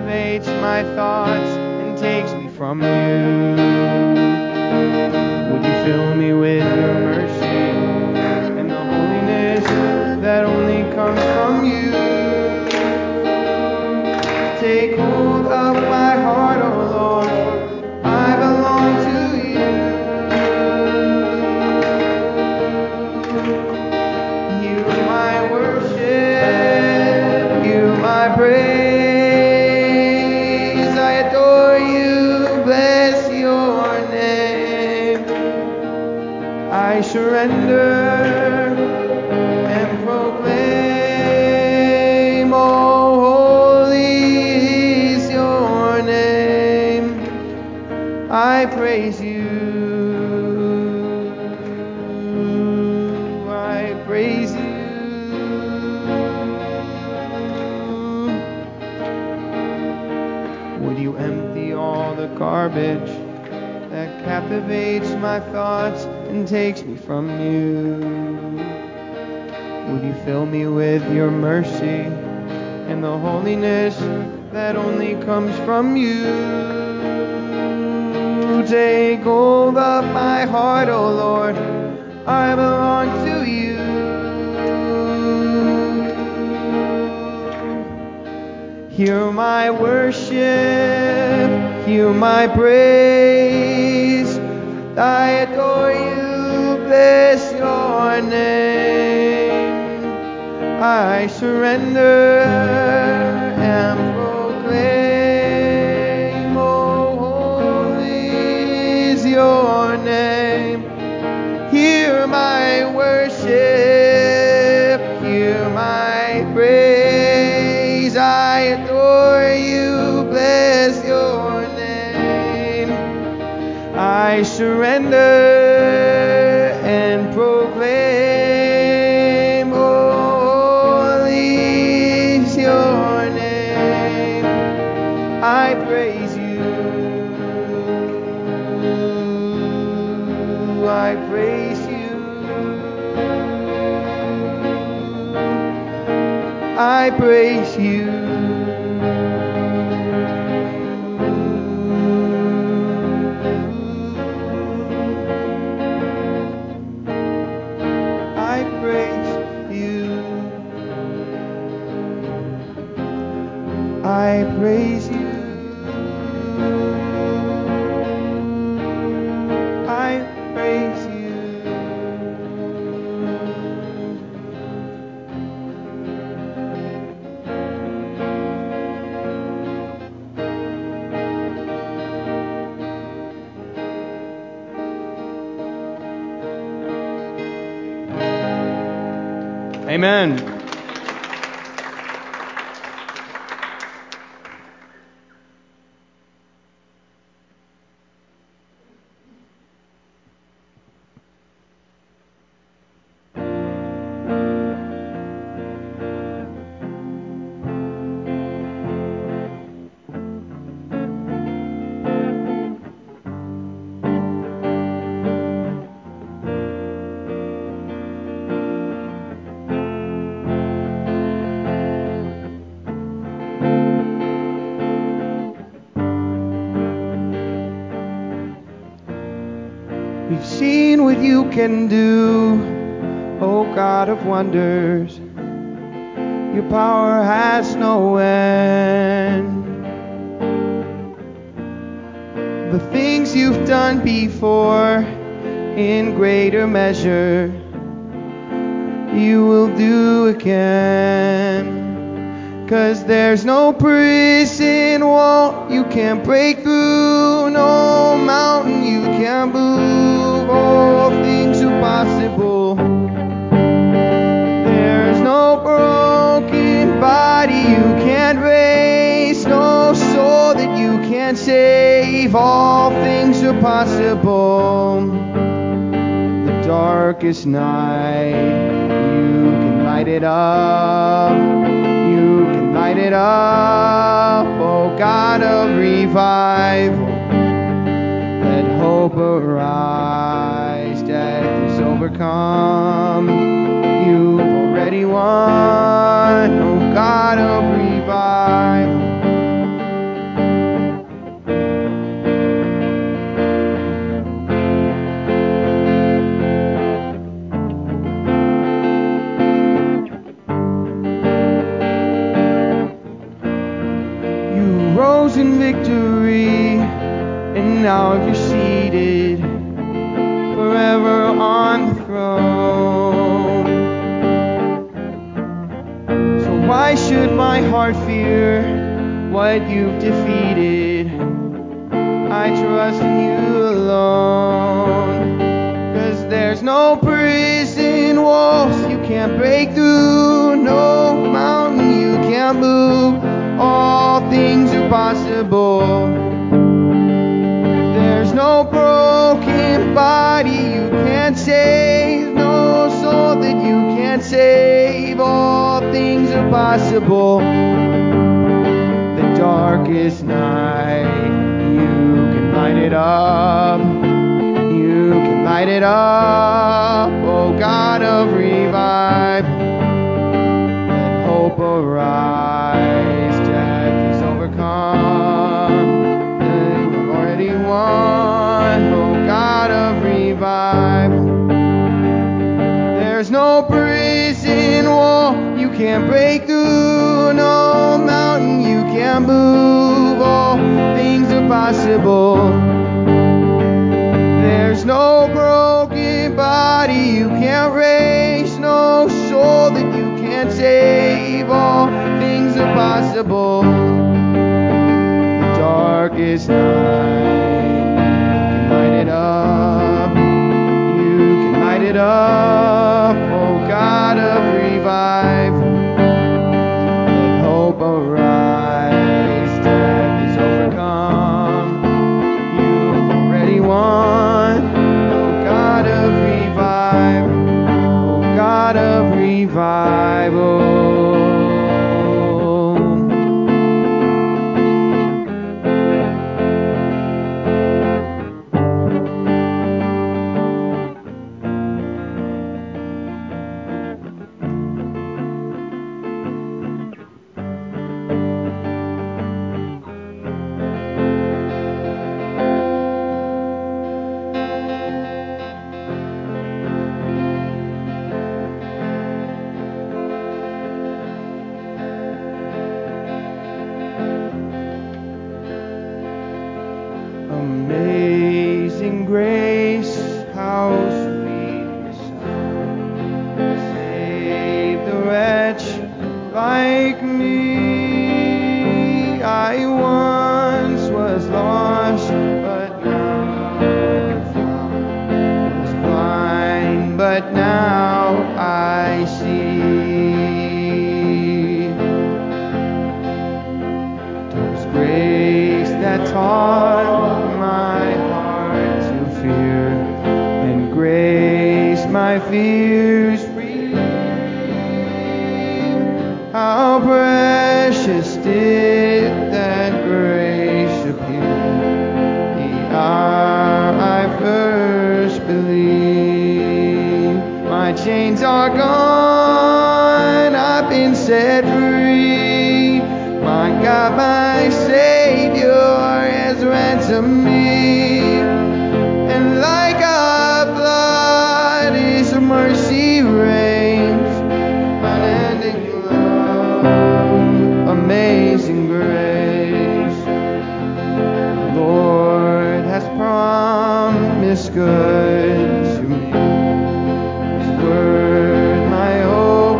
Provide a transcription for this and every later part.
captivates my thoughts and takes me from you. Would you fill me with your mercy and the holiness that only comes from you? Take hold of my heart, oh Lord, I belong to you. You my worship, you my praise, I adore you, bless your name. I surrender and proclaim, oh holy is your name. I praise you, I praise you. Would you empty all the garbage that captivates my thoughts and takes me from you? Would you fill me with your mercy and the holiness that only comes from you? Take hold of my heart, oh Lord, I belong to you. Hear my worship, hear my praise, I adore you, bless your name. I surrender and proclaim, oh holy is your name. Hear my worship, hear my praise, I adore you, bless your name. I surrender and proclaim, holy is your name. I praise you, I praise you, I praise you. I praise you, I praise you. Amen. We've seen what you can do, oh God of wonders. Your power has no end. The things you've done before, in greater measure, you will do again. 'Cause there's no prison wall you can't break through, no mountain you can't move, all things are possible. There's no broken body you can't raise, no soul that you can't save, all things are possible. The darkest night, you can light it up. You can light it up, oh God of revival. Let hope arise, death is overcome. You've already won, oh God of revival. rose in victory, and now you're seated forever on the throne. So why should my heart fear what you've defeated? I trust in you alone. 'Cause there's no prison walls you can't break through, no mountain you can't move. All things are possible. There's no broken body you can't save, no soul that you can't save. All things are possible. The darkest night, you can light it up. You can light it up, oh God of revive. Let hope arise, death is overcome. You've already won, oh God of revive. There's no prison wall you can't break through, no mountain you can't move. All things are possible. There's no broken body you can't raise, no soul that you can't save. All things are possible. The darkest night, you can light it up. You can light it up, oh God of revive. Let hope arise, death is overcome. You've already won, oh God of revive, oh God of revival. Amazing grace, how sweet the sound, save the wretch like me. I once was lost, but now found, was blind, but now I see. 'Twas grace that taught my heart to fear, and grace my fears relieved. How precious did that grace appear, the hour I first believed. My chains are gone, I've been set free. My God, my Savior has ransomed me. And like a flood, His mercy reigns. Unending love, amazing grace. The Lord has promised good to me. His word, my hope,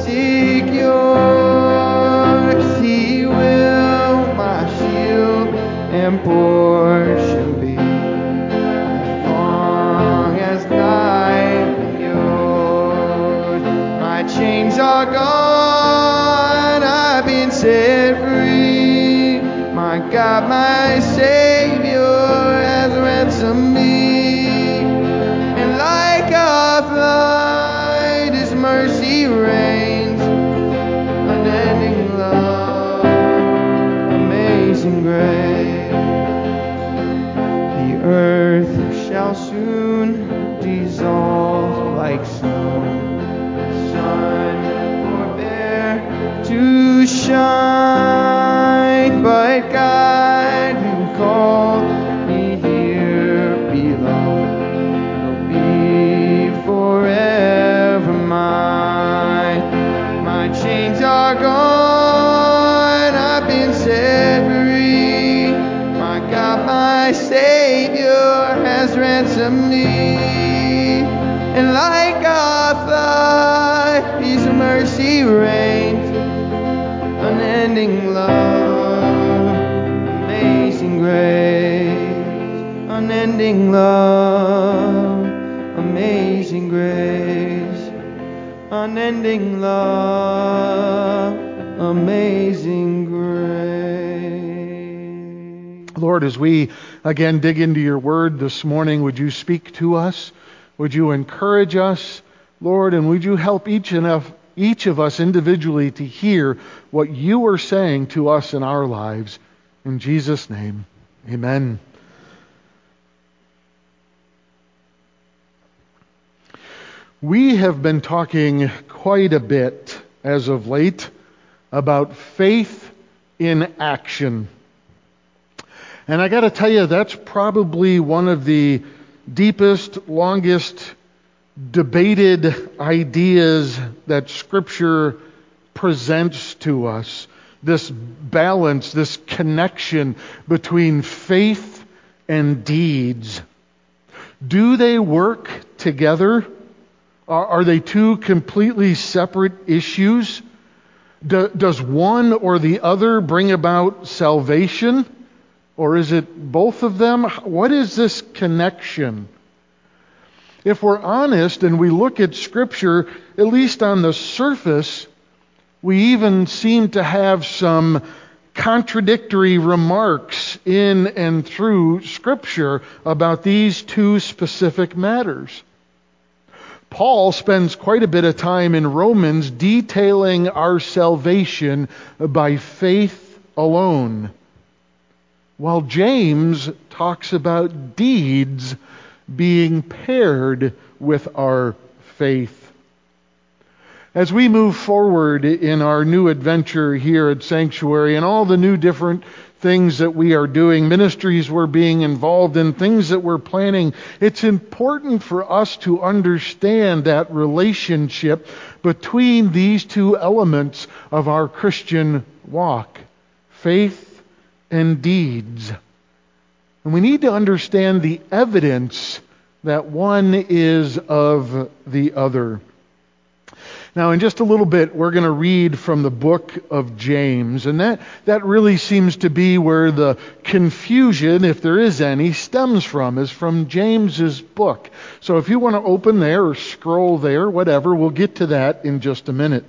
secures. He will my shield and portion be, as long as life endures. My chains are gone, I've been set free. My God, my Savior has ransomed me. And like a flood, His mercy reigns. Unending love, amazing grace. The earth shall soon dissolve like snow. The sun forbear to shine, but God who called me here below will be forever mine. My chains are gone, I've been set free. of me. And like a flood, His mercy reigns. Unending love, amazing grace. Unending love, amazing grace. Unending love, amazing grace. Lord, as we again dig into your word this morning, would you speak to us? Would you encourage us, Lord, and would you help each of us individually to hear what you are saying to us in our lives. In Jesus' name, amen. We have been talking quite a bit as of late about faith in action. And I got to tell you, that's probably one of the deepest, longest debated ideas that Scripture presents to us. This balance, this connection between faith and deeds. Do they work together? Are they two completely separate issues? Does one or the other bring about salvation? Or is it both of them? What is this connection? If we're honest and we look at Scripture, at least on the surface, we even seem to have some contradictory remarks in and through Scripture about these two specific matters. Paul spends quite a bit of time in Romans detailing our salvation by faith alone, while James talks about deeds being paired with our faith. As we move forward in our new adventure here at Sanctuary and all the new different things that we are doing, ministries we're being involved in, things that we're planning, it's important for us to understand that relationship between these two elements of our Christian walk, faith and deeds. And we need to understand the evidence that one is of the other. Now, in just a little bit, we're going to read from the book of James. And that really seems to be where the confusion, if there is any, stems from, is from James's book. So if you want to open there or scroll there, whatever, we'll get to that in just a minute.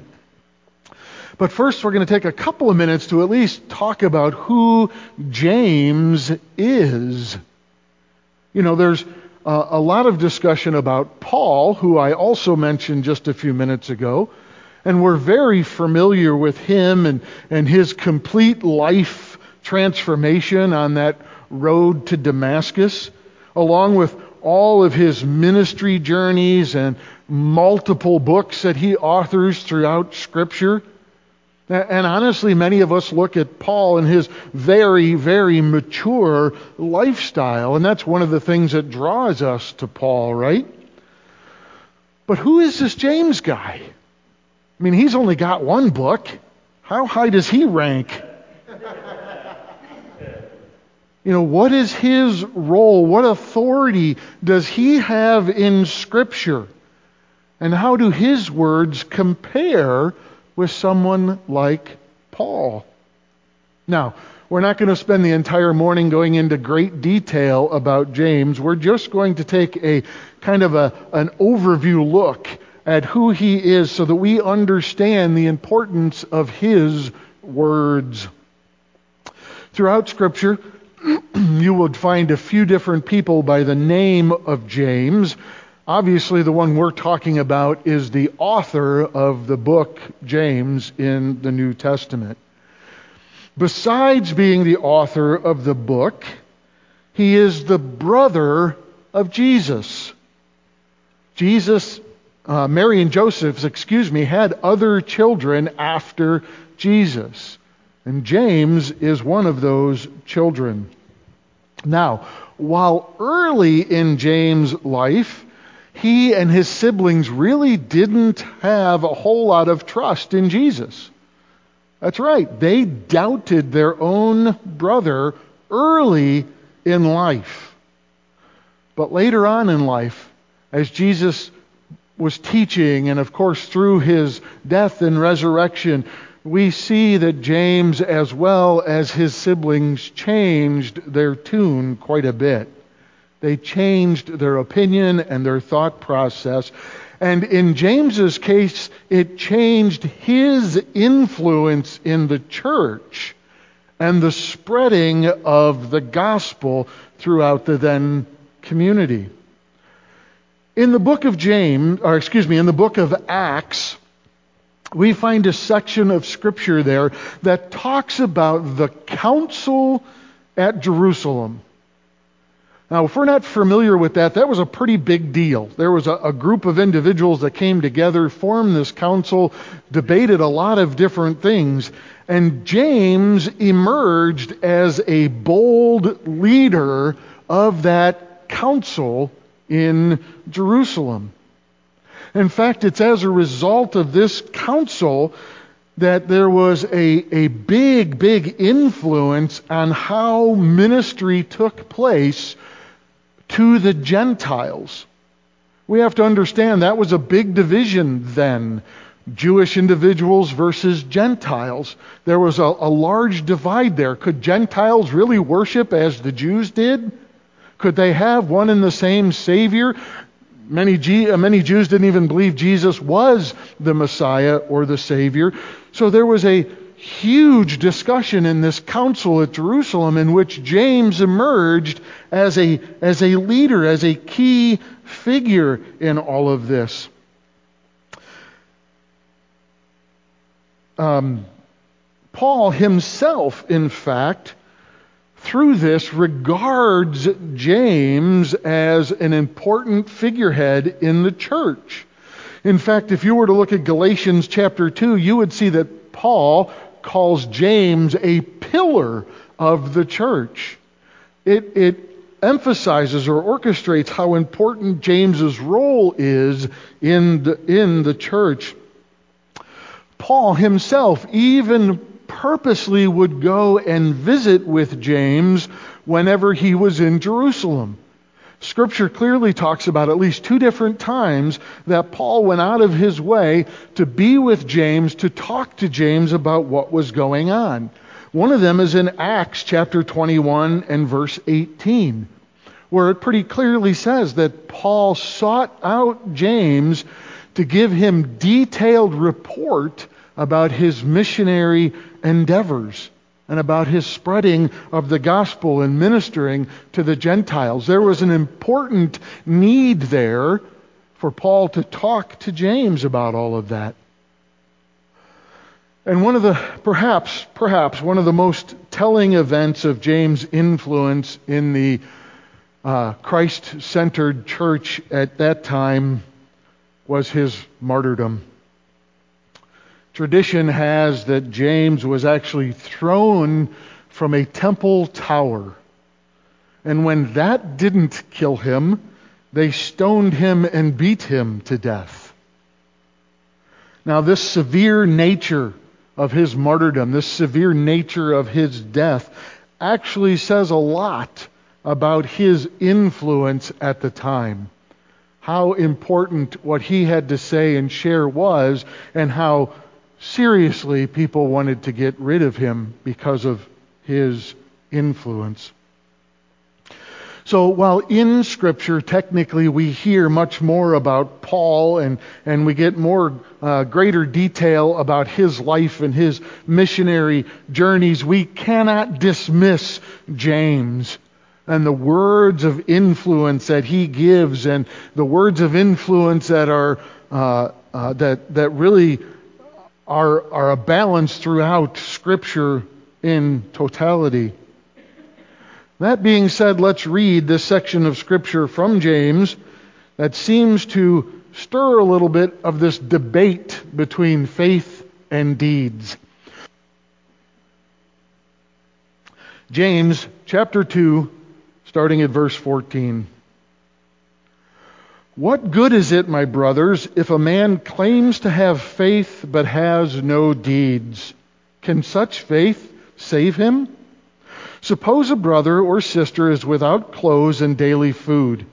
But first, we're going to take a couple of minutes to at least talk about who James is. You know, there's a lot of discussion about Paul, who I also mentioned just a few minutes ago. And we're very familiar with him and his complete life transformation on that road to Damascus, along with all of his ministry journeys and multiple books that he authors throughout Scripture. And honestly, many of us look at Paul and his very, very mature lifestyle, and that's one of the things that draws us to Paul, right? But who is this James guy? I mean, he's only got one book. How high does he rank? You know, what is his role? What authority does he have in Scripture? And how do his words compare with someone like Paul? Now, we're not going to spend the entire morning going into great detail about James. We're just going to take a kind of an overview look at who he is so that we understand the importance of his words. Throughout Scripture, you would find a few different people by the name of James. Obviously, the one we're talking about is the author of the book, James, in the New Testament. Besides being the author of the book, he is the brother of Jesus. Mary and Joseph, had other children after Jesus. And James is one of those children. Now, while early in James' life, he and his siblings really didn't have a whole lot of trust in Jesus. That's right. They doubted their own brother early in life. But later on in life, as Jesus was teaching, and of course through his death and resurrection, we see that James, as well as his siblings, changed their tune quite a bit. They changed their opinion and their thought process. And in James's case, it changed his influence in the church and the spreading of the gospel throughout the then community. In the book of in the book of Acts, we find a section of Scripture there that talks about the council at Jerusalem. Now, if we're not familiar with that, that was a pretty big deal. There was a group of individuals that came together, formed this council, debated a lot of different things, and James emerged as a bold leader of that council in Jerusalem. In fact, it's as a result of this council that there was a big influence on how ministry took place to the Gentiles. We have to understand that was a big division then. Jewish individuals versus Gentiles. There was a large divide there. Could Gentiles really worship as the Jews did? Could they have one and the same Savior? Many Jews didn't even believe Jesus was the Messiah or the Savior. So there was a huge discussion in this council at Jerusalem in which James emerged as a leader, as a key figure in all of this. Paul himself, in fact, through this, regards James as an important figurehead in the church. In fact, if you were to look at Galatians chapter 2, you would see that Paul calls James a pillar of the church. It emphasizes or orchestrates how important James's role is in the church. Paul himself even purposely would go and visit with James whenever he was in Jerusalem. Scripture clearly talks about at least 2 different times that Paul went out of his way to be with James, to talk to James about what was going on. One of them is in Acts chapter 21 and verse 18, where it pretty clearly says that Paul sought out James to give him detailed report about his missionary endeavors and about his spreading of the gospel and ministering to the Gentiles. There was an important need there for Paul to talk to James about all of that. And one of the, perhaps one of the most telling events of James' influence in the Christ-centered church at that time was his martyrdom. Tradition has that James was actually thrown from a temple tower. And when that didn't kill him, they stoned him and beat him to death. Now, this severe nature of his martyrdom, this severe nature of his death, actually says a lot about his influence at the time. How important what he had to say and share was, and how seriously people wanted to get rid of him because of his influence. So while in Scripture, technically, we hear much more about Paul and we get more greater detail about his life and his missionary journeys, we cannot dismiss James and the words of influence that he gives, and the words of influence that are that really are a balance throughout Scripture in totality. That being said, let's read this section of Scripture from James that seems to stir a little bit of this debate between faith and deeds. James chapter 2, starting at verse 14. What good is it, my brothers, if a man claims to have faith but has no deeds? Can such faith save him? Suppose a brother or sister is without clothes and daily food.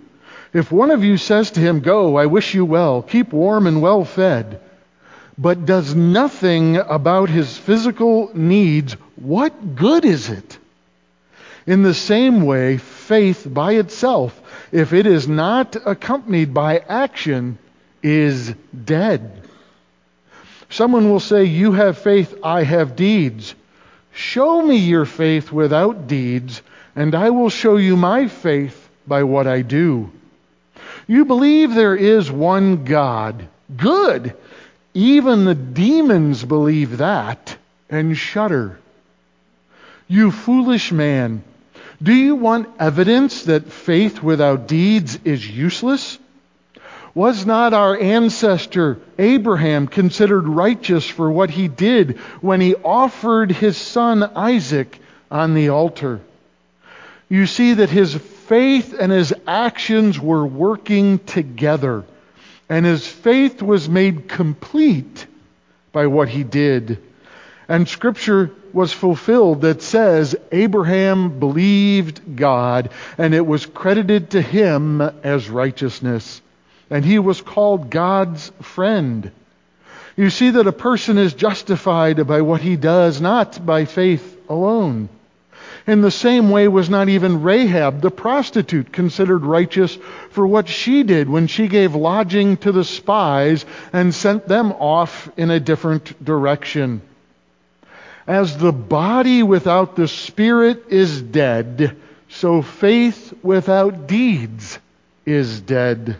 If one of you says to him, 'Go, I wish you well, keep warm and well fed,' but does nothing about his physical needs, what good is it? In the same way, faith by itself, if it is not accompanied by action, is dead. Someone will say, 'You have faith, I have deeds.' Show me your faith without deeds, and I will show you my faith by what I do. You believe there is one God. Good! Even the demons believe that and shudder. You foolish man, do you want evidence that faith without deeds is useless? Was not our ancestor Abraham considered righteous for what he did when he offered his son Isaac on the altar? You see that his faith and his actions were working together, and his faith was made complete by what he did. And Scripture was fulfilled that says, Abraham believed God, and it was credited to him as righteousness. And he was called God's friend. You see that a person is justified by what he does, not by faith alone. In the same way was not even Rahab the prostitute considered righteous for what she did when she gave lodging to the spies and sent them off in a different direction. As the body without the Spirit is dead, so faith without deeds is dead.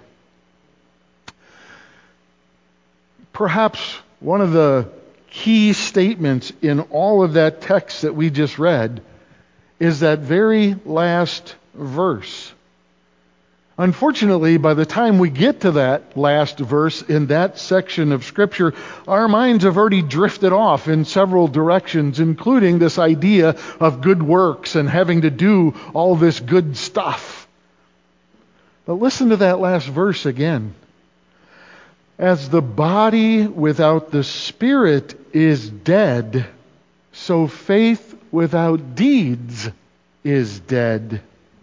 Perhaps one of the key statements in all of that text that we just read is that very last verse. Unfortunately, by the time we get to that last verse in that section of Scripture, our minds have already drifted off in several directions, including this idea of good works and having to do all this good stuff. But listen to that last verse again. As the body without the Spirit is dead, so faith without deeds is dead.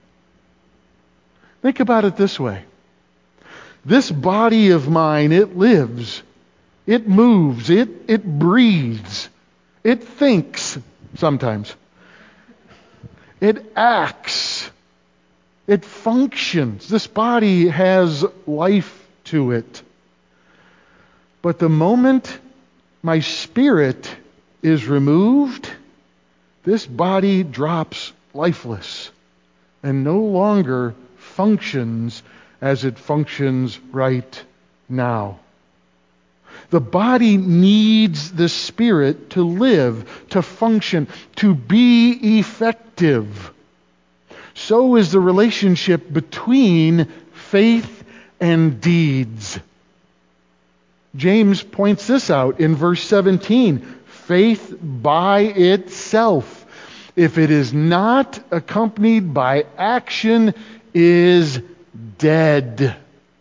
Think about it this way. This body of mine, it lives, it moves, it breathes, it thinks sometimes, it acts, it functions. This body has life to it. But the moment my spirit is removed, this body drops lifeless and no longer functions as it functions right now. The body needs the Spirit to live, to function, to be effective. So is the relationship between faith and deeds. James points this out in verse 17. Faith by itself, if it is not accompanied by action, is dead.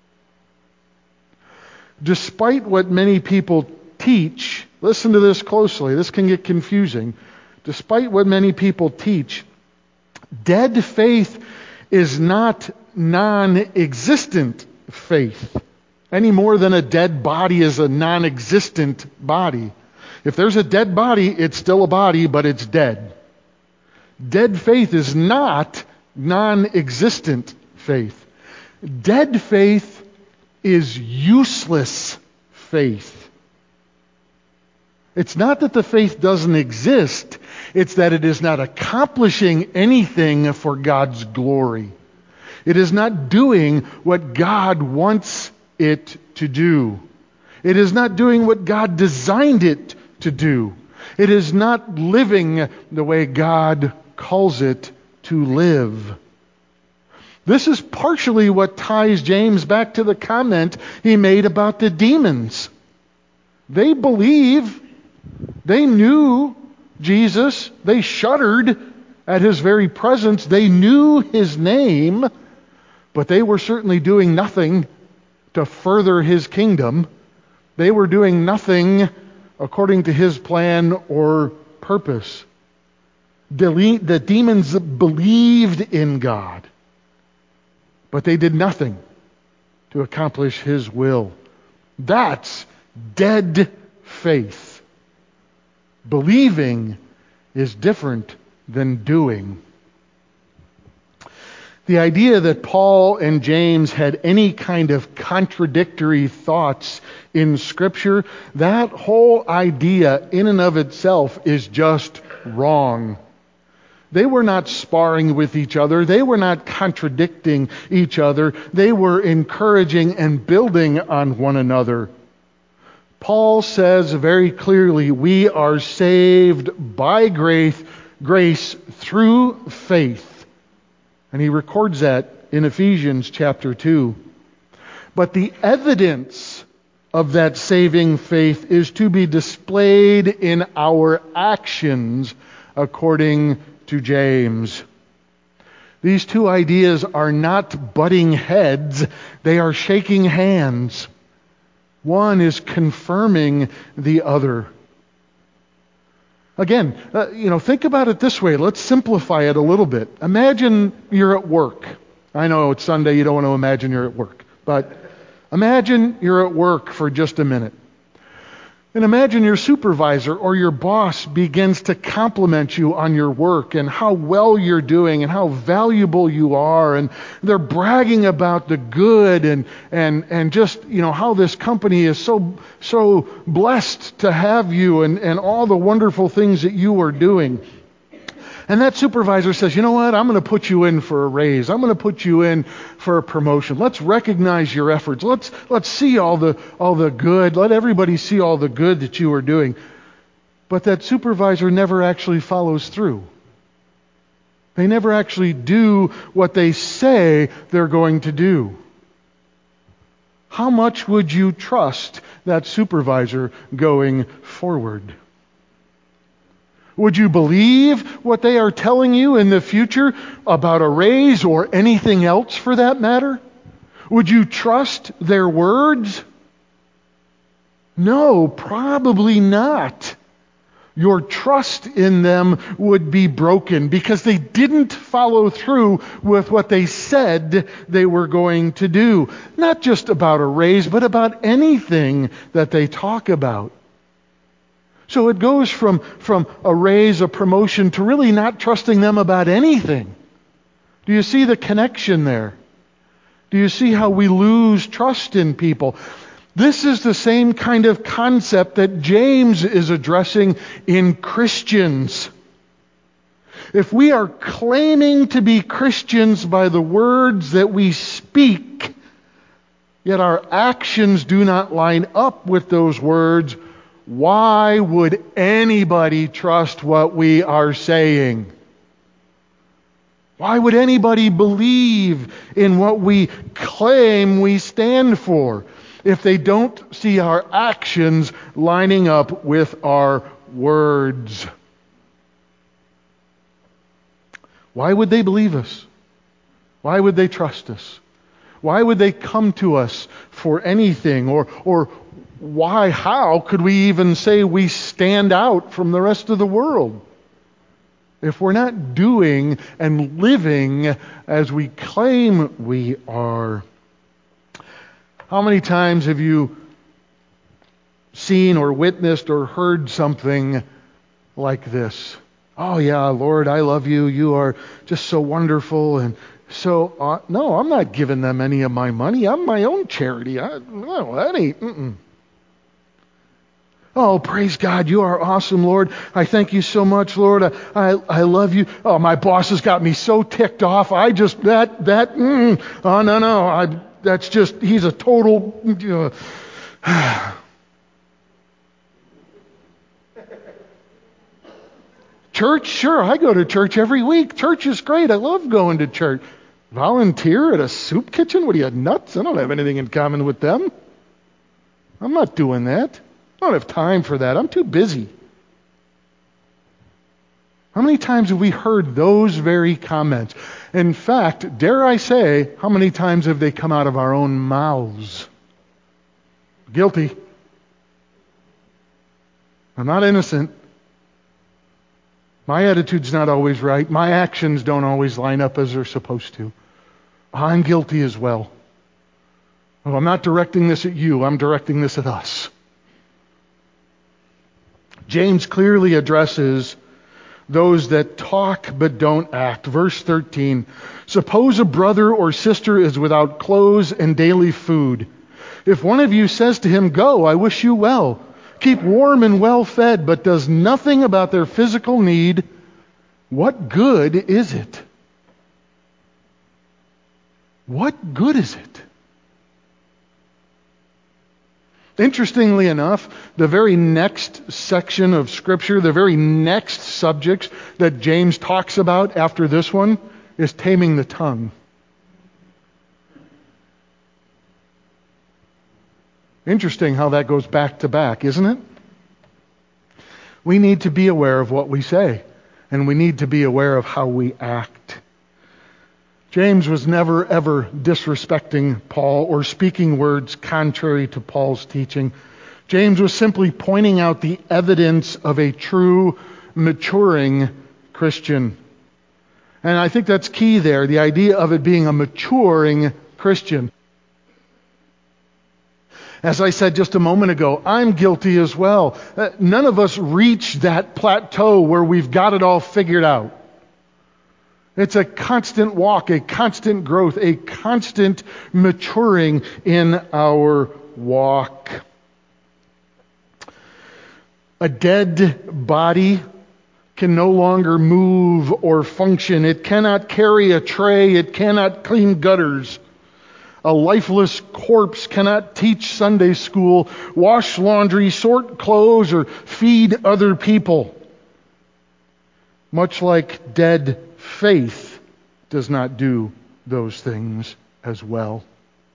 Despite what many people teach, listen to this closely, this can get confusing. Despite what many people teach, dead faith is not non-existent faith, any more than a dead body is a non-existent body. If there's a dead body, it's still a body, but it's dead. Dead faith is not non-existent faith. Dead faith is useless faith. It's not that the faith doesn't exist, it's that it is not accomplishing anything for God's glory. It is not doing what God wants it to do. It is not doing what God designed it to do. It is not living the way God calls it to live. This is partially what ties James back to the comment he made about the demons. They believe, they knew Jesus, they shuddered at his very presence, they knew his name, but they were certainly doing nothing to further his kingdom. They were doing nothing according to his plan or purpose. The demons believed in God, but they did nothing to accomplish His will. That's dead faith. Believing is different than doing. The idea that Paul and James had any kind of contradictory thoughts in Scripture, that whole idea in and of itself is just wrong. They were not sparring with each other. They were not contradicting each other. They were encouraging and building on one another. Paul says very clearly, we are saved by grace through faith. And he records that in Ephesians chapter 2. But the evidence of that saving faith is to be displayed in our actions, according to James. These two ideas are not butting heads, they are shaking hands. One is confirming the other. Again, think about it this way. Let's simplify it a little bit. Imagine you're at work. I know it's Sunday, you don't want to imagine you're at work. But imagine you're at work for just a minute. And imagine your supervisor or your boss begins to compliment you on your work and how well you're doing and how valuable you are. And they're bragging about the good and just, how this company is so blessed to have you and all the wonderful things that you are doing. And that supervisor says, you know what, I'm going to put you in for a raise. I'm going to put you in for a promotion. Let's recognize your efforts. Let's see all the good. Let everybody see all the good that you are doing. But that supervisor never actually follows through. They never actually do what they say they're going to do. How much would you trust that supervisor going forward? Would you believe what they are telling you in the future about a raise or anything else for that matter? Would you trust their words? No, probably not. Your trust in them would be broken because they didn't follow through with what they said they were going to do. Not just about a raise, but about anything that they talk about. So it goes from a raise, a promotion, to really not trusting them about anything. Do you see the connection there? Do you see how we lose trust in people? This is the same kind of concept that James is addressing in Christians. If we are claiming to be Christians by the words that we speak, yet our actions do not line up with those words, why would anybody trust what we are saying? Why would anybody believe in what we claim we stand for if they don't see our actions lining up with our words? Why would they believe us? Why would they trust us? Why would they come to us for anything? Or how could we even say we stand out from the rest of the world if we're not doing and living as we claim we are? How many times have you seen or witnessed or heard something like this? Oh yeah, Lord, I love you. You are just so wonderful. And so, no, I'm not giving them any of my money. I'm my own charity. No, that ain't. Oh, praise God, you are awesome, Lord. I thank you so much, Lord. I love you. Oh, my boss has got me so ticked off. Oh, no. That's just, he's a total... Church? Sure, I go to church every week. Church is great. I love going to church. Volunteer at a soup kitchen? What are you, nuts? I don't have anything in common with them. I'm not doing that. I don't have time for that. I'm too busy. How many times have we heard those very comments? In fact, dare I say, how many times have they come out of our own mouths? Guilty. I'm not innocent. My attitude's not always right. My actions don't always line up as they're supposed to. I'm guilty as well. Well, I'm not directing this at you. I'm directing this at us. James clearly addresses those that talk but don't act. Verse 13, suppose a brother or sister is without clothes and daily food. If one of you says to him, go, I wish you well, keep warm and well fed, but does nothing about their physical need, what good is it? What good is it? Interestingly enough, the very next section of Scripture, the very next subjects that James talks about after this one is taming the tongue. Interesting how that goes back to back, isn't it? We need to be aware of what we say, and we need to be aware of how we act. James was never, ever disrespecting Paul or speaking words contrary to Paul's teaching. James was simply pointing out the evidence of a true, maturing Christian. And I think that's key there, the idea of it being a maturing Christian. As I said just a moment ago, I'm guilty as well. None of us reach that plateau where we've got it all figured out. It's a constant walk, a constant growth, a constant maturing in our walk. A dead body can no longer move or function. It cannot carry a tray. It cannot clean gutters. A lifeless corpse cannot teach Sunday school, wash laundry, sort clothes, or feed other people. Much like dead faith does not do those things as well.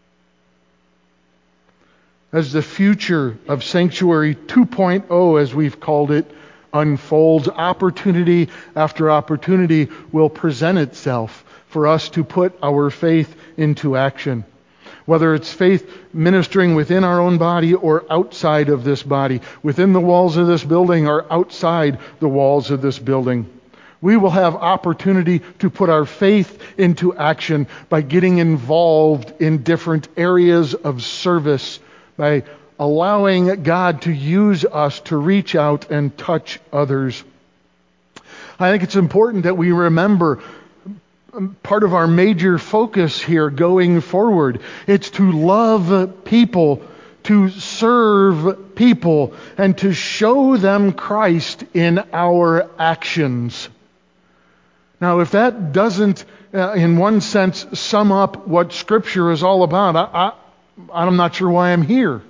As the future of Sanctuary 2.0, as we've called it, unfolds, opportunity after opportunity will present itself for us to put our faith into action. Whether it's faith ministering within our own body or outside of this body, within the walls of this building or outside the walls of this building. We will have opportunity to put our faith into action by getting involved in different areas of service, by allowing God to use us to reach out and touch others. I think it's important that we remember part of our major focus here going forward. It's to love people, to serve people, and to show them Christ in our actions. Now, if that doesn't, in one sense, sum up what Scripture is all about, I'm not sure why I'm here.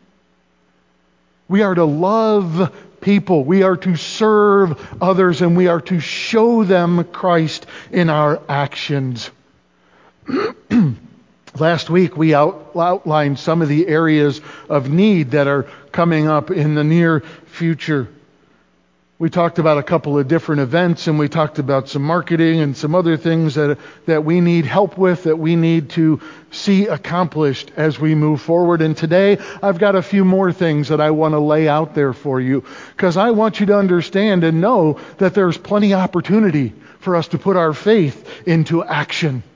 We are to love people. We are to serve others, and we are to show them Christ in our actions. Last week, we outlined some of the areas of need that are coming up in the near future. We talked about a couple of different events, and we talked about some marketing and some other things that we need help with, that we need to see accomplished as we move forward. And today, I've got a few more things that I want to lay out there for you, because I want you to understand and know that there's plenty of opportunity for us to put our faith into action.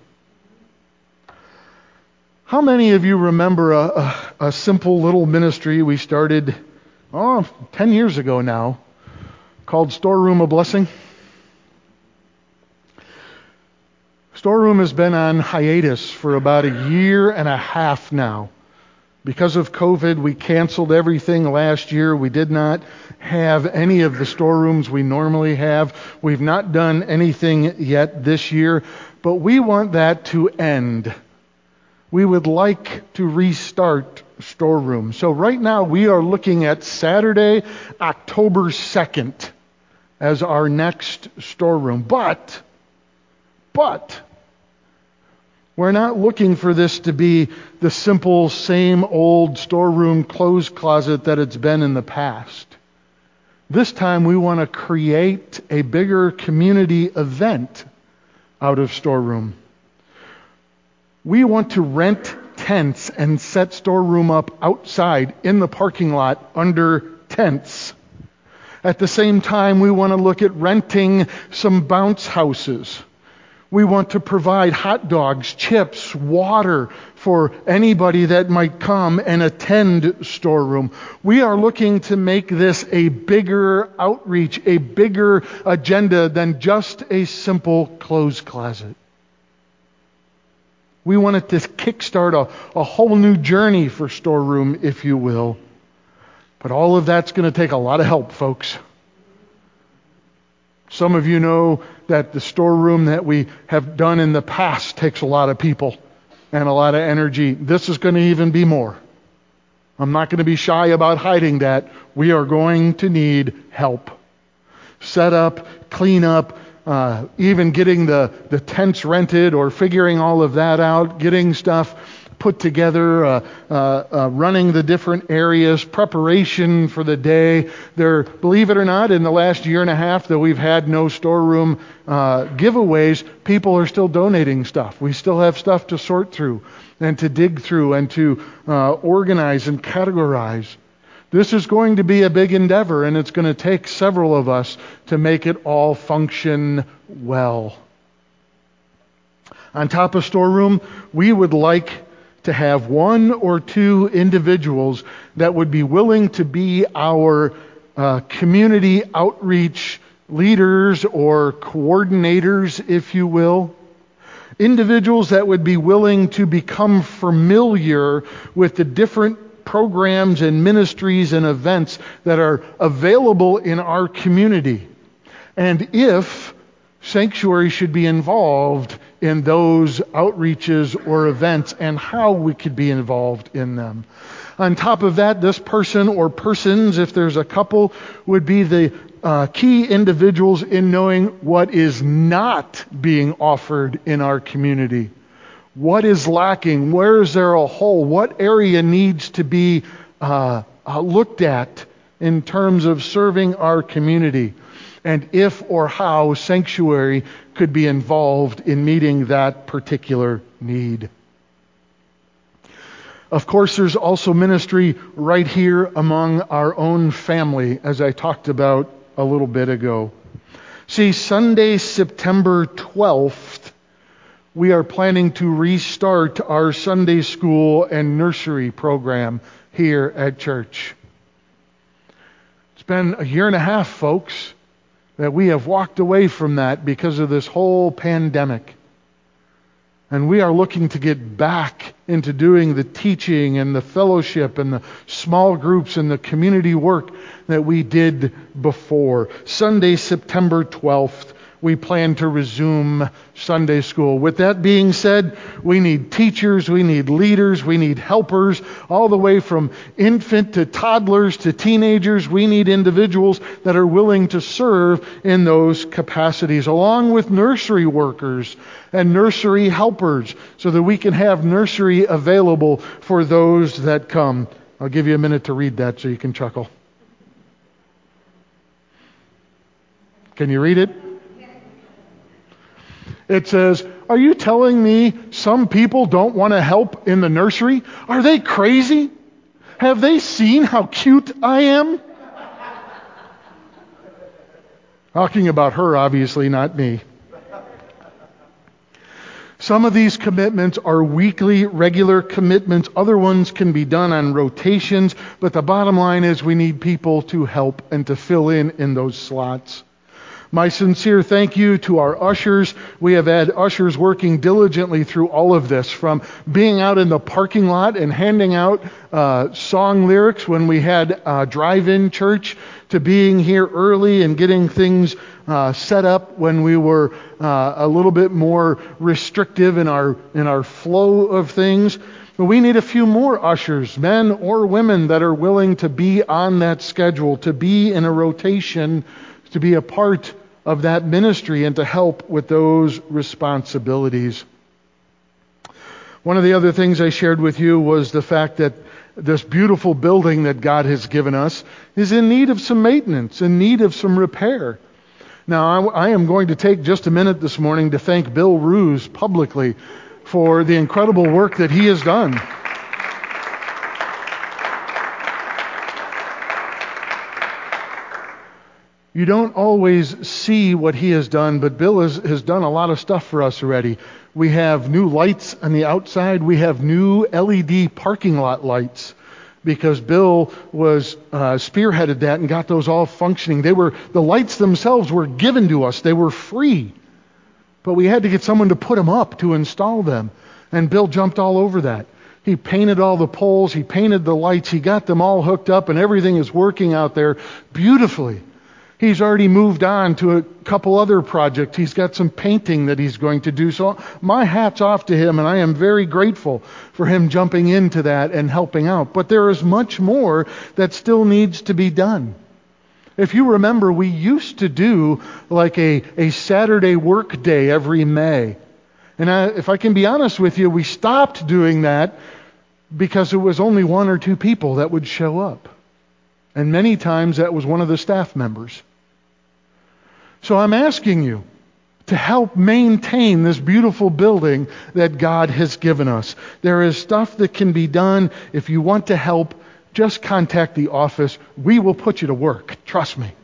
How many of you remember a simple little ministry we started 10 years ago now, called Storeroom of Blessing? Storeroom has been on hiatus for about a year and a half now. Because of COVID, we canceled everything last year. We did not have any of the storerooms we normally have. We've not done anything yet this year, but we want that to end. We would like to restart Storeroom. So right now we are looking at Saturday, October 2nd as our next Storeroom. But we're not looking for this to be the simple, same old storeroom clothes closet that it's been in the past. This time we want to create a bigger community event out of Storeroom. We want to rent tents and set Storeroom up outside in the parking lot under tents. At the same time, we want to look at renting some bounce houses. We want to provide hot dogs, chips, water for anybody that might come and attend storeroom. We are looking to make this a bigger outreach, a bigger agenda than just a simple clothes closet. We want it to kickstart a whole new journey for storeroom, if you will. But all of that's going to take a lot of help, folks. Some of you know that the storeroom that we have done in the past takes a lot of people and a lot of energy. This is going to even be more. I'm not going to be shy about hiding that. We are going to need help. Set up, clean up, even getting the tents rented or figuring all of that out, getting stuff put together, running the different areas, preparation for the day. Believe it or not, in the last year and a half that we've had no storeroom giveaways, people are still donating stuff. We still have stuff to sort through and to dig through and to organize and categorize. This is going to be a big endeavor, and it's going to take several of us to make it all function well. On top of storeroom, we would like to have one or two individuals that would be willing to be our community outreach leaders or coordinators, if you will. Individuals that would be willing to become familiar with the different programs and ministries and events that are available in our community. And if Sanctuary should be involved in those outreaches or events and how we could be involved in them. On top of that, this person or persons, if there's a couple, would be the key individuals in knowing what is not being offered in our community. What is lacking? Where is there a hole? What area needs to be looked at in terms of serving our community? And if or how Sanctuary could be involved in meeting that particular need. Of course, there's also ministry right here among our own family, as I talked about a little bit ago. See, Sunday, September 12th, we are planning to restart our Sunday school and nursery program here at church. It's been a year and a half, folks, that we have walked away from that because of this whole pandemic. And we are looking to get back into doing the teaching and the fellowship and the small groups and the community work that we did before. Sunday, September 12th, we plan to resume Sunday school. With that being said, we need teachers, we need leaders, we need helpers, all the way from infant to toddlers to teenagers. We need individuals that are willing to serve in those capacities, along with nursery workers and nursery helpers, so that we can have nursery available for those that come. I'll give you a minute to read that so you can chuckle. Can you read it? It says, "Are you telling me some people don't want to help in the nursery? Are they crazy? Have they seen how cute I am?" Talking about her, obviously, not me. Some of these commitments are weekly, regular commitments. Other ones can be done on rotations. But the bottom line is we need people to help and to fill in those slots. My sincere thank you to our ushers. We have had ushers working diligently through all of this, from being out in the parking lot and handing out song lyrics when we had drive-in church, to being here early and getting things set up when we were a little bit more restrictive in our flow of things. But we need a few more ushers, men or women, that are willing to be on that schedule, to be in a rotation, to be a part of that ministry and to help with those responsibilities. One of the other things I shared with you was the fact that this beautiful building that God has given us is in need of some maintenance, in need of some repair. Now, I am going to take just a minute this morning to thank Bill Ruse publicly for the incredible work that he has done. You don't always see what he has done, but Bill has done a lot of stuff for us already. We have new lights on the outside. We have new LED parking lot lights because Bill was spearheaded that and got those all functioning. The lights themselves were given to us. They were free. But we had to get someone to put them up to install them. And Bill jumped all over that. He painted all the poles. He painted the lights. He got them all hooked up, and everything is working out there beautifully. He's already moved on to a couple other projects. He's got some painting that he's going to do. So my hat's off to him, and I am very grateful for him jumping into that and helping out. But there is much more that still needs to be done. If you remember, we used to do like a Saturday work day every May. And if I can be honest with you, we stopped doing that because it was only one or two people that would show up. And many times that was one of the staff members. So I'm asking you to help maintain this beautiful building that God has given us. There is stuff that can be done. If you want to help, just contact the office. We will put you to work. Trust me.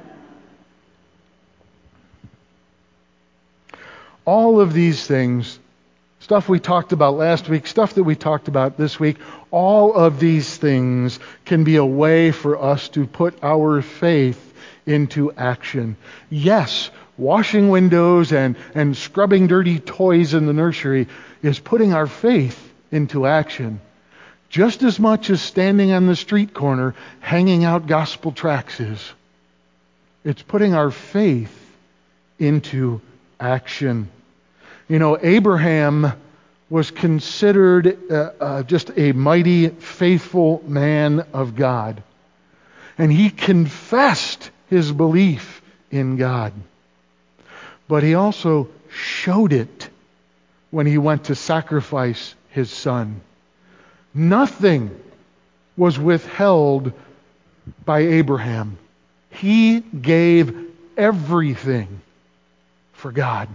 All of these things, stuff we talked about last week, stuff that we talked about this week, all of these things can be a way for us to put our faith into action. Yes, washing windows and scrubbing dirty toys in the nursery is putting our faith into action. Just as much as standing on the street corner hanging out gospel tracts is. It's putting our faith into action. You know, Abraham was considered just a mighty, faithful man of God. And he confessed his belief in God. But he also showed it when he went to sacrifice his son. Nothing was withheld by Abraham. He gave everything for God.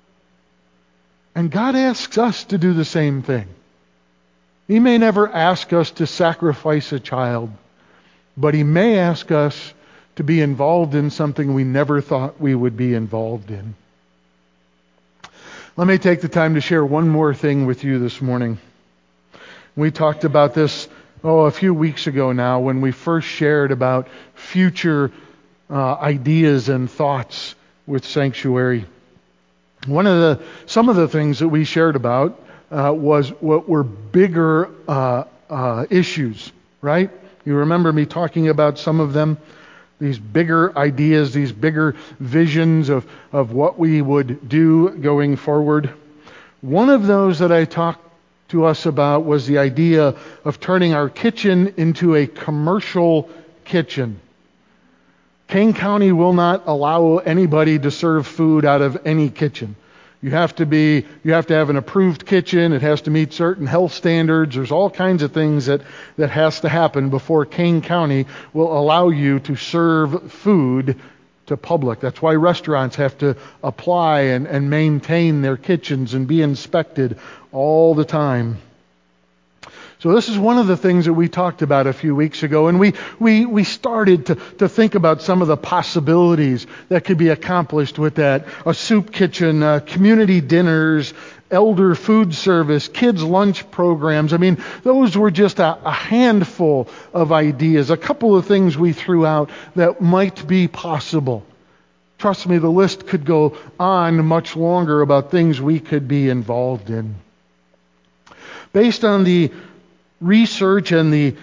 And God asks us to do the same thing. He may never ask us to sacrifice a child, but He may ask us to be involved in something we never thought we would be involved in. Let me take the time to share one more thing with you this morning. We talked about this, a few weeks ago now when we first shared about future ideas and thoughts with Sanctuary. Some of the things that we shared about was what were bigger issues, right? You remember me talking about some of them? These bigger ideas, these bigger visions of what we would do going forward. One of those that I talked to us about was the idea of turning our kitchen into a commercial kitchen. Kane County will not allow anybody to serve food out of any kitchen. You have to have an approved kitchen. It has to meet certain health standards. There's all kinds of things that has to happen before Kane County will allow you to serve food to public. That's why restaurants have to apply and maintain their kitchens and be inspected all the time. So this is one of the things that we talked about a few weeks ago, and we started to think about some of the possibilities that could be accomplished with that. A soup kitchen, community dinners, elder food service, kids lunch programs. I mean, those were just a handful of ideas, a couple of things we threw out that might be possible. Trust me, the list could go on much longer about things we could be involved in. Based on the research and the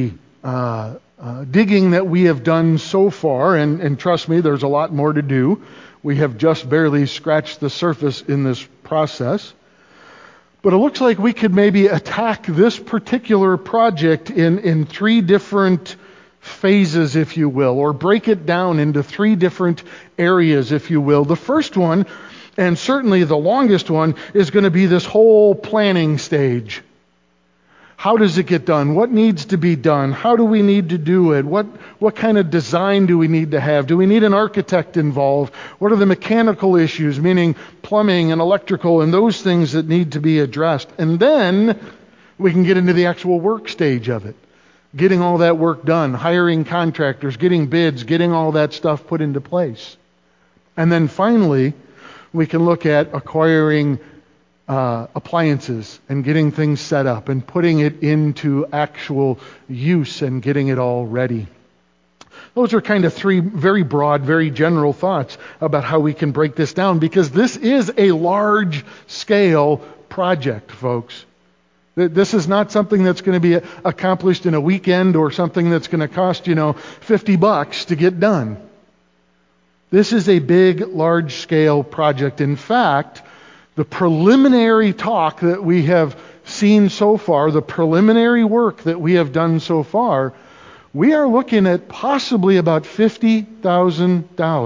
digging that we have done so far, and trust me, there's a lot more to do. We have just barely scratched the surface in this process. But it looks like we could maybe attack this particular project in three different phases, if you will, or break it down into three different areas, if you will. The first one, and certainly the longest one, is going to be this whole planning stage. How does it get done? What needs to be done? How do we need to do it? What kind of design do we need to have? Do we need an architect involved? What are the mechanical issues, meaning plumbing and electrical and those things that need to be addressed? And then we can get into the actual work stage of it. getting all that work done, hiring contractors, getting bids, getting all that stuff put into place. And then finally, we can look at acquiring appliances and getting things set up and putting it into actual use and getting it all ready. Those are kind of three very broad, very general thoughts about how we can break this down, because this is a large-scale project, folks. This is not something that's going to be accomplished in a weekend or something that's going to cost, $50 to get done. This is a big, large-scale project. In fact, the preliminary talk that we have seen so far, the preliminary work that we have done so far, we are looking at possibly about $50,000.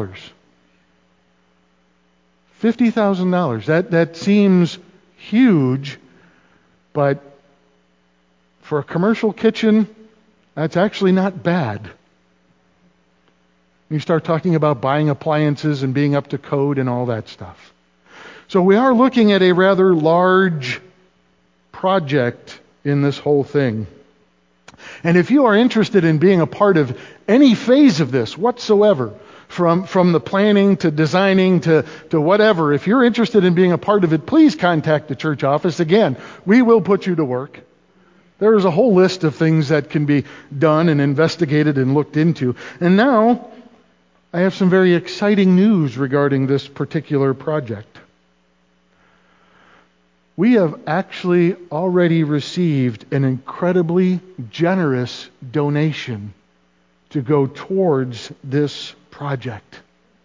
$50,000. That seems huge, but for a commercial kitchen, that's actually not bad. You start talking about buying appliances and being up to code and all that stuff. So we are looking at a rather large project in this whole thing. And if you are interested in being a part of any phase of this whatsoever, from the planning to designing to whatever, if you're interested in being a part of it, please contact the church office. Again, we will put you to work. There is a whole list of things that can be done and investigated and looked into. And now, I have some very exciting news regarding this particular project. We have actually already received an incredibly generous donation to go towards this project.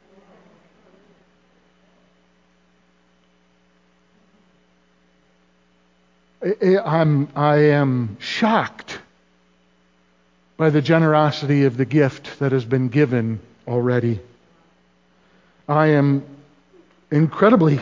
I am shocked by the generosity of the gift that has been given already. I am incredibly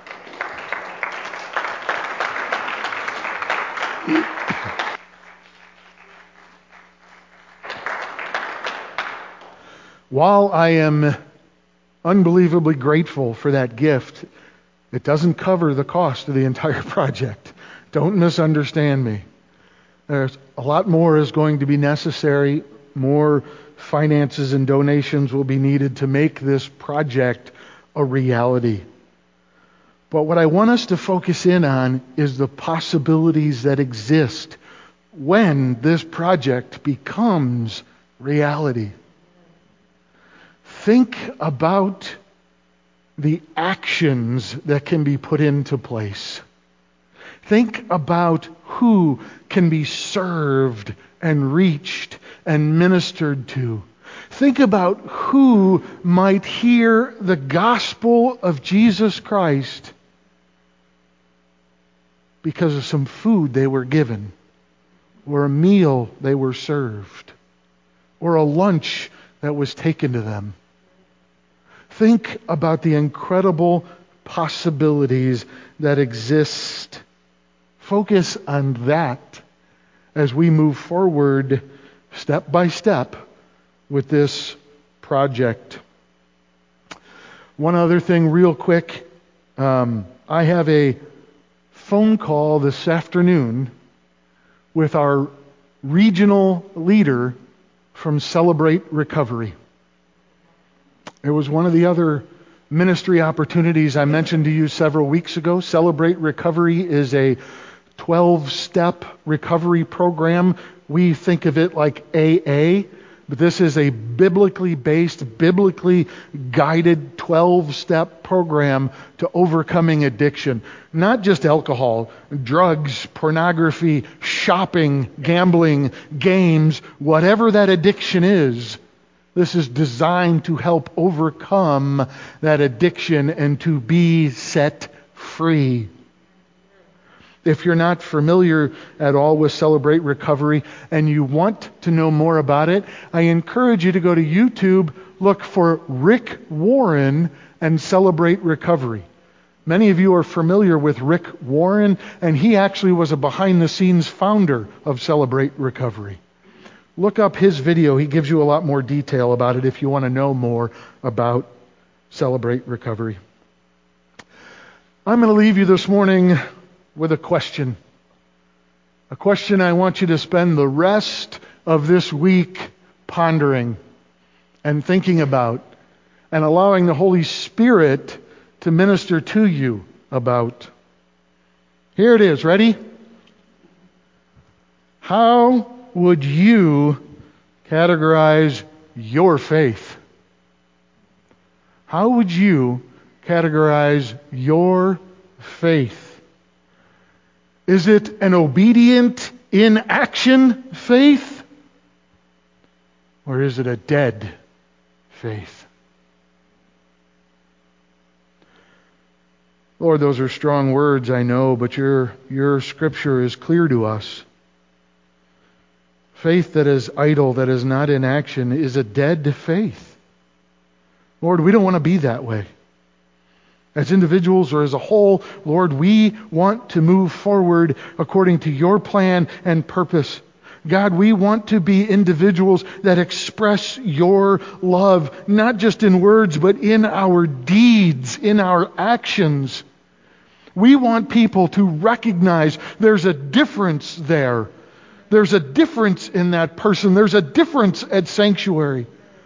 while I am unbelievably grateful for that gift, it doesn't cover the cost of the entire project. Don't misunderstand me. There's a lot more is going to be necessary. More finances and donations will be needed to make this project a reality. But what I want us to focus in on is the possibilities that exist when this project becomes reality. Think about the actions that can be put into place. Think about who can be served and reached and ministered to. Think about who might hear the gospel of Jesus Christ because of some food they were given, or a meal they were served, or a lunch that was taken to them. Think about the incredible possibilities that exist. Focus on that as we move forward step by step with this project. One other thing real quick. I have a phone call this afternoon with our regional leader from Celebrate Recovery. It was one of the other ministry opportunities I mentioned to you several weeks ago. Celebrate Recovery is a 12-step recovery program. We think of it like AA, but this is a biblically based, biblically guided 12-step program to overcoming addiction. Not just alcohol, drugs, pornography, shopping, gambling, games, whatever that addiction is. This is designed to help overcome that addiction and to be set free. If you're not familiar at all with Celebrate Recovery and you want to know more about it, I encourage you to go to YouTube, look for Rick Warren and Celebrate Recovery. Many of you are familiar with Rick Warren, and he actually was a behind-the-scenes founder of Celebrate Recovery. Look up his video. He gives you a lot more detail about it if you want to know more about Celebrate Recovery. I'm going to leave you this morning with a question. A question I want you to spend the rest of this week pondering and thinking about and allowing the Holy Spirit to minister to you about. Here it is. Ready? How would you categorize your faith? How would you categorize your faith? Is it an obedient, in action faith? Or is it a dead faith? Lord, those are strong words, I know, but your scripture is clear to us. Faith that is idle, that is not in action, is a dead faith. Lord, we don't want to be that way. As individuals or as a whole, Lord, we want to move forward according to your plan and purpose. God, we want to be individuals that express your love, not just in words, but in our deeds, in our actions. We want people to recognize there's a difference there. There's a difference in that person. There's a difference at Sanctuary.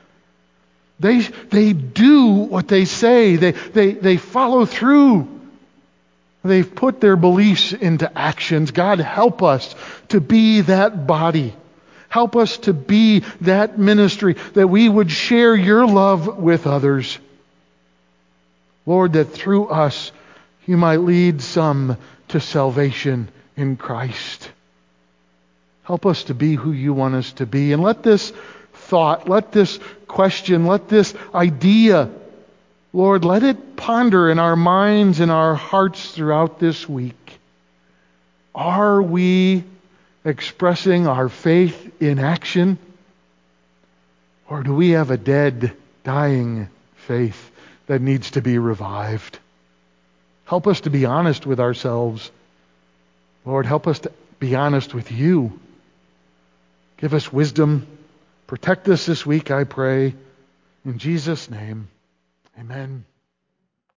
They do what they say. They follow through. They've put their beliefs into actions. God, help us to be that body. Help us to be that ministry, that we would share your love with others. Lord, that through us you might lead some to salvation in Christ. Help us to be who you want us to be. And let this thought, let this question, let this idea, Lord, let it ponder in our minds and our hearts throughout this week. Are we expressing our faith in action? Or do we have a dead, dying faith that needs to be revived? Help us to be honest with ourselves. Lord, help us to be honest with you. Give us wisdom. Protect us this week, I pray. In Jesus' name, amen.